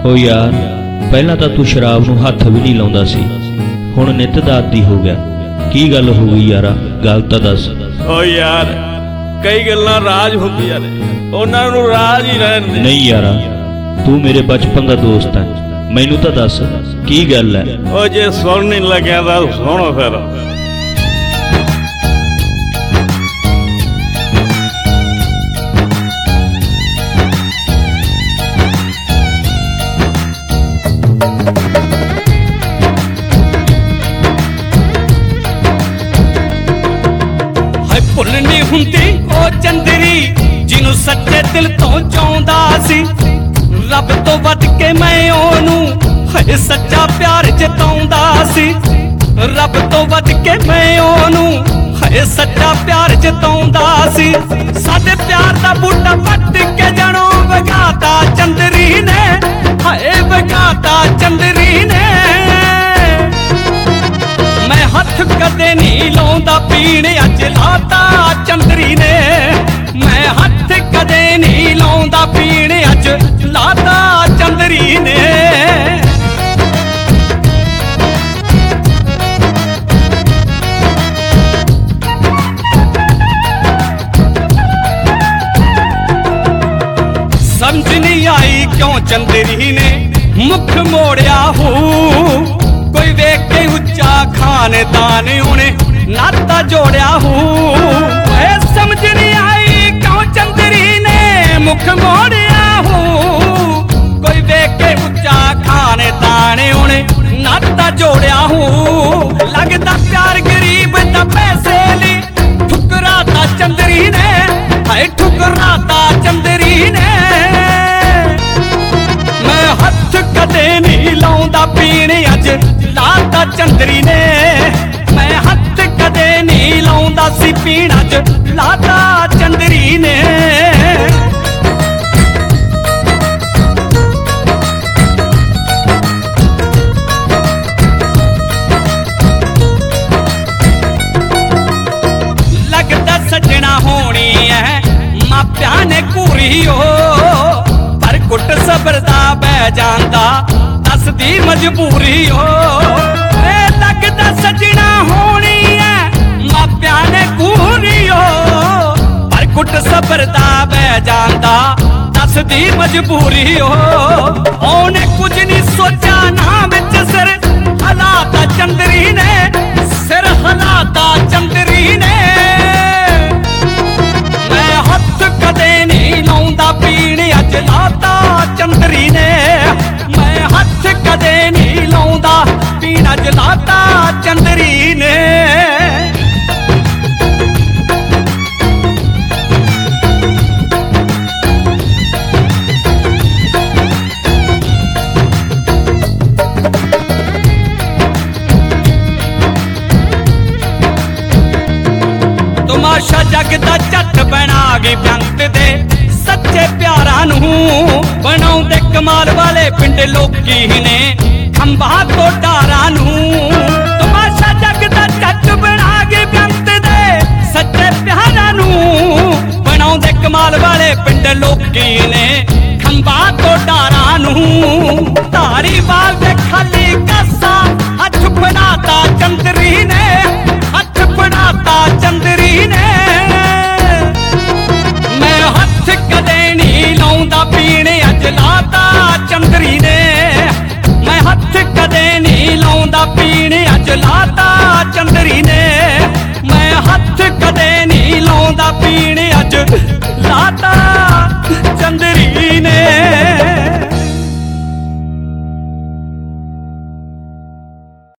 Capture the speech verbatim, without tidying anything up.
ओ यार पहला तो तू शराब नूं हथ भी नहीं लाउंदा सी, हुण नित दा आदी हो गया। की गल हो गई यारा, गल तां दस। ओ यार कई गल्लां राज हुंदियां ने, उन्हां नूं राज ही रहण दे। नहीं यारा तू मेरे बचपन का दोस्त है, मैनू तो दस की गल है। ओ जे सुन नहीं लग्या तां सुण फिर। भुल नहीं हुंदी ओ चंदरी जिन्नू सच्चे दिल तो चाहुंदा सी, रब तो वध के मैं ओनू है सच्चा प्यार जताउंदा सी। रब तो वध के मैं ओनू है सच्चा प्यार जताउंदा सी। साडे प्यार दा बूटा पट के जणों वगाता चंदरी ने, हाय वगाता चंदरी ने। मैं हथ कदे नहीं लाउंदा पीण अज लाता चंदरी ने। मैं हथ कदे नहीं लाउंदा पीण अज लाता चंदरी ने। समझ नहीं आई क्यों चंदरी ने मुख मोड़िया हो। कोई वेख के उच्चा खानदान उन्हें नाता जोड़िया हो। समझ नहीं आई क्यों चंदरी ने मुख मोड़िया हो। कोई वेख के उच्चा खानदान उन्हें नाता जोड़िया हो। लगता प्यार गरीब दा पैसे ली ठुकराता चंदरी ने, हाय ठुकराता चंदरी ने। मैं हथ कदे नहीं लाउंदा पीण अज लाता चंदरी ने। मैं हथ कदे नहीं लाउंदा सी पीण अज लाता चंदरी ने। लगदा सजना होनी है मापिया ने घूरी हो, पर कुट सबर दा बह जांदा दसदी मजबूरी हो। लगदा सजना होनी है मापिया ने घूरी हो, पर कुट सबर दा बह जांदा दसदी मजबूरी हो। ओने कुछ नहीं सोचा ना विच सिर हलाता चंदरी ने, सिर हलाता चंदरी ने। मैं हथ कदे नहीं लाउंदा पीण अज लाता चंदरी ने। मैं हथ कदे नहीं लाउंदा पीण अज लाता चंदरी ने। तमाशा जग दा झट बना गए व्यंत दे सच्चे प्यारा नू। बनाउंदे कमाल वाले पिंड लोकी ने खंभा तो डारा नू। तमाशा जग दा झट बना गए व्यंत दे सच्चे प्यारा नू। बनाउंदे कमाल वाले पिंड लोकी ने खंभा तो डारा नू। धारीवाल दे खाली कासा हथ बनाता चंदरी ने, हथ बनाता चंदरी ने। मैं हथ कदे नहीं लाउंदा पीण अज लाता चंदरी ने। मैं हथ कदे नहीं लाउंदा पीण अज लाता चंदरी ने। मैं हथ कदे नहीं लाउंदा पीण अज लाता